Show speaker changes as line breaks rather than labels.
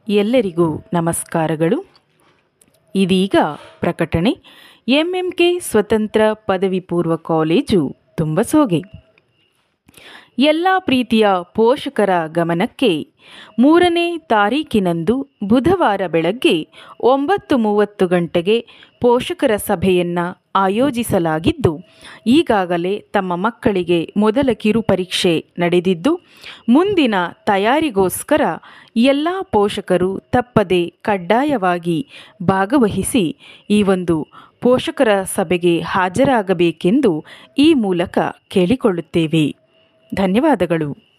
ಎಲ್ಲರಿಗೂ ನಮಸ್ಕಾರಗಳು. ಇದೀಗ ಪ್ರಕಟಣೆ. ಎಂಎಂಕೆ ಸ್ವತಂತ್ರ ಪದವಿ ಪೂರ್ವ ಕಾಲೇಜು ತುಂಬಸೋಗೆ. ಎಲ್ಲ ಪ್ರೀತಿಯ ಪೋಷಕರ ಗಮನಕ್ಕೆ 3ನೇ ತಾರೀಕಿನಂದು ಬುಧವಾರ ಬೆಳಗ್ಗೆ 9:30 ಗಂಟೆಗೆ ಪೋಷಕರ ಸಭೆಯನ್ನು ಆಯೋಜಿಸಲಾಗಿದ್ದು, ಈಗಾಗಲೇ ತಮ್ಮ ಮಕ್ಕಳಿಗೆ ಮೊದಲ ಕಿರು ಪರೀಕ್ಷೆ ನಡೆದಿದ್ದು, ಮುಂದಿನ ತಯಾರಿಗೋಸ್ಕರ ಎಲ್ಲ ಪೋಷಕರು ತಪ್ಪದೆ ಕಡ್ಡಾಯವಾಗಿ ಭಾಗವಹಿಸಿ ಈ ಒಂದು ಪೋಷಕರ ಸಭೆಗೆ ಹಾಜರಾಗಬೇಕೆಂದು ಈ ಮೂಲಕ ಕೇಳಿಕೊಳ್ಳುತ್ತೇವೆ. ಧನ್ಯವಾದಗಳು.